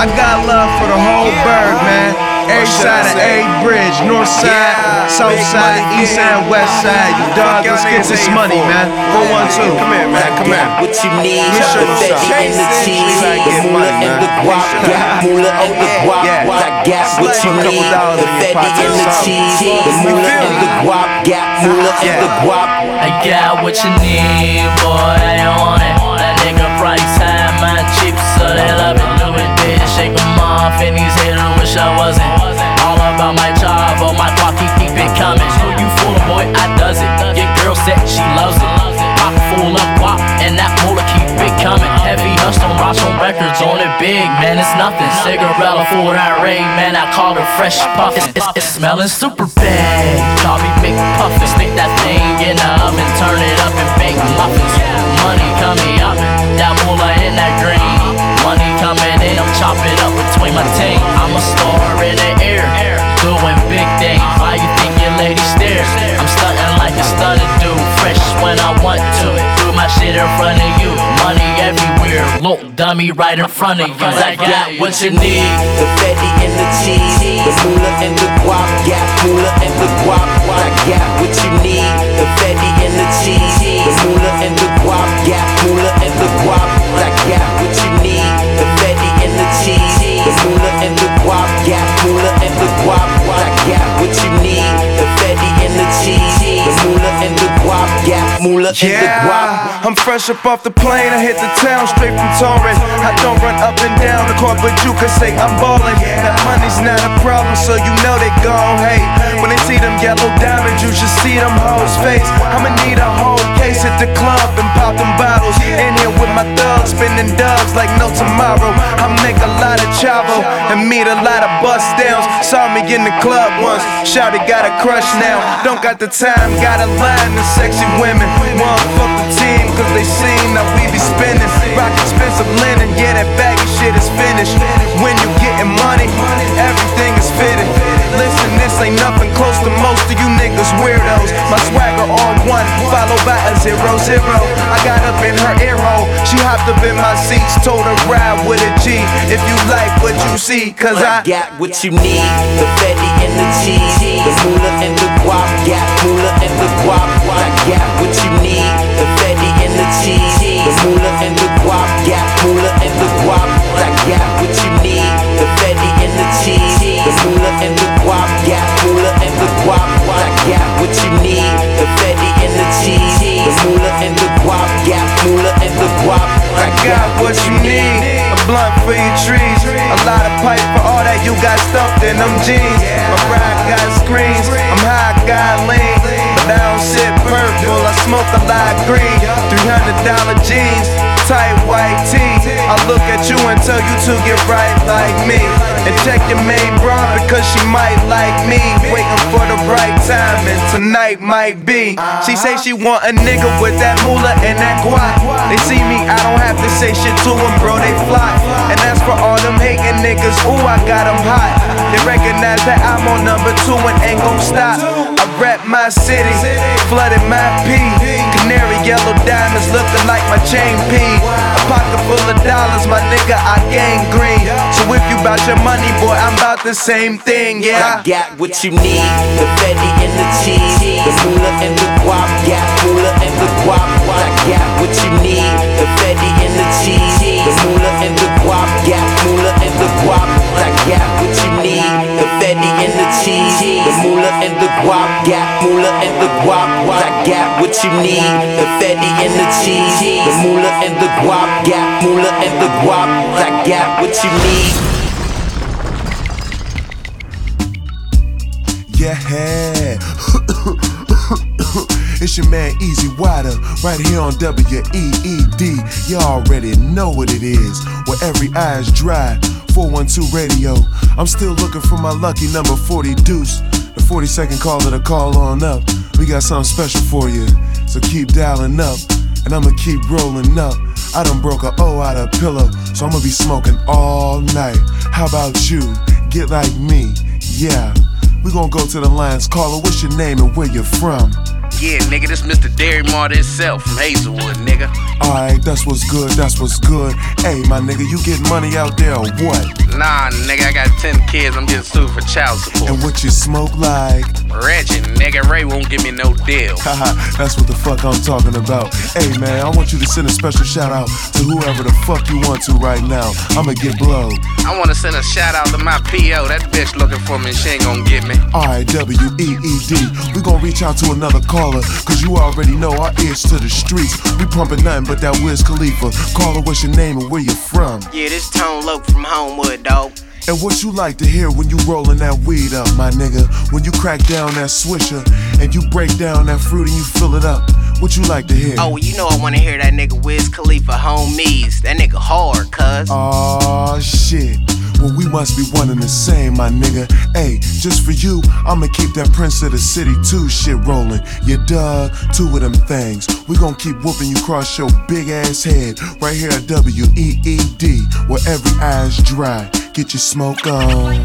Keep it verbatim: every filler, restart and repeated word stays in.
I got love for the whole bird, man. Every side of every bridge, north side, south side, east side, west side. You dog, let's get this money, man. four one two. Come here, man. Come here. What you need? The Betty and the cheese, the moolah and the guap, got moolah and the guap. I got what you need. The Betty and the cheese, the moolah and the guap, got moolah and the guap. I got what you need, boy. I want it. That nigga price high, my cheap, so they love it. Do it, bitch. Shake 'em off, and these haters wish I wasn't. All about my job, oh my pocket, keep it coming. So you fool, boy, I does it. Your girl said she loves it. Pocket full of guap, and that moolah keep it coming. Heavy dust on rocks on records, on it big, man, it's nothing. Cigarella for that rain, man, I call her fresh puffin'. It's, it's, it's smelling super bad. Call me Big Puffin'. Stick that thing in the oven, turn it up and bake muffins. Money coming up, that moolah in that green. Money coming in, I'm chopping up between my team. I'm a star in the air, doing big things. Why you think your lady stares? I'm stunting like a stunning dude, fresh when I want to. Do my shit in front of you, money everywhere. Look, dummy, right in front of you. I got what you need. The Betty and the cheese, the moolah and the guap, got moolah and the guap. I got what you need. The Betty and the cheese, the moolah and the guap, got moolah and the guap. I got what you need. The Betty and the cheese, the moolah and the guap, got moolah and the guap. I got what you need. The Betty and the cheese, the moolah and the guap, got moolah and the guap. Yeah, I'm fresh up off the plane. I hit the town straight from Torrance. I don't run up and down the court, but you can say I'm ballin'. That money's not a problem, so you know they gon' hate. When they see them yellow diamonds, you should see them hoes' face. I'ma need a whole case at the club and pop them bottles. In here with my thugs, spinning dubs like no tomorrow. I make a lot of chavo and meet a lot of bust downs. Saw me in the club once, shouted got a crush now. Don't got the time, got a line of sexy women. Wanna fuck the team, cause they seen that we be spending. Rock expensive linen, yeah, that baggy shit is finished. When you getting money, everything is fitted. Listen, this ain't nothing close to most of you niggas weirdos. My swagger on one, followed by a zero zero. I got up in her ear hole, she hopped up in my seats, told her ride with a G. If you like what you see, cause I, I got what you need. The Betty and the cheese, the moolah and the guap, got moolah and the guap. I got what you need. The Betty and the cheese, the moolah and the guap, got moolah and the guap. I got what you need. The Betty and the cheese, the moolah and the guap, got moolah and the guap. I got what you need. The Betty and the cheese, the moolah and the guap, got moolah and the guap. I got what you need. A blunt for your trees, a lot of pipe for all that you got stuffed in them jeans. My ride got screens, I'm high, got lean, but I don't sit purple, I smoke a lot green. Three hundred dollar jeans, tight white tee. I look at you and tell you to get right like me, and check your main bra because she might like me. Waiting for the right time and tonight might be. She say she want a nigga with that moolah and that guap. They see me, I don't have to say shit to them, bro, they fly. And as for all them hating niggas, ooh, I got them hot. They recognize that I'm on number two and ain't gon' stop. I rep my city, flooded my P. Canary yellow diamonds looking like my chain P. A pocket full of dollars, my nigga, I gang green. So if you bout your money, boy, I'm bout the same thing, yeah. I got what you need. The Betty and the cheese, the moolah and the guap, got moolah and the guap. I got what you need. The Betty and the cheese, the moolah and the guap, got moolah and the guap. I got what you need. The Betty and the cheese, the moolah and the guap, got moolah and the guap. I got what you need. The Betty and the cheese, the moolah and the guap, got moolah and the guap. I got what you need. Yeah, it's your man Easy Wider, right here on W E E D. You already know what it is, where every eye is dry. four one two radio. I'm still looking for my lucky number forty deuce. The forty-second caller to call on up. We got something special for you, so keep dialing up, and I'ma keep rolling up. I done broke a O out of pillow, so I'ma be smoking all night. How about you? Get like me, yeah. We gon' go to the lines. Caller, what's your name and where you from? Yeah, nigga, this Mister Dairy Martyr himself from Hazelwood, nigga. Alright, that's what's good, that's what's good. Hey, my nigga, you getting money out there or what? Nah, nigga, I got ten kids, I'm getting sued for child support. And what you smoke like? Reggie, nigga, Ray won't give me no deal. Haha, that's what the fuck I'm talking about. Hey man, I want you to send a special shout out to whoever the fuck you want to right now. I'ma get blow. I wanna send a shout out to my P O. That bitch looking for me, she ain't gonna get me. R W E E D. We gon' reach out to another caller, cause you already know our ears to the streets. We pumping nothing but that Wiz Khalifa. Caller, what's your name and where you from? Yeah, this Tone Loc from Homewood, dawg. And what you like to hear when you rollin' that weed up, my nigga? When you crack down that swisher and you break down that fruit and you fill it up, what you like to hear? Oh, you know I wanna hear that nigga Wiz Khalifa, Homies. That nigga hard, cuz. Aw, shit. Well, we must be one and the same, my nigga. Hey, just for you, I'ma keep that Prince of the City two shit rollin'. You dug, two of them things. We gon' keep whooping you across your big ass head right here at W E E D, where every eye's dry. Get your smoke on.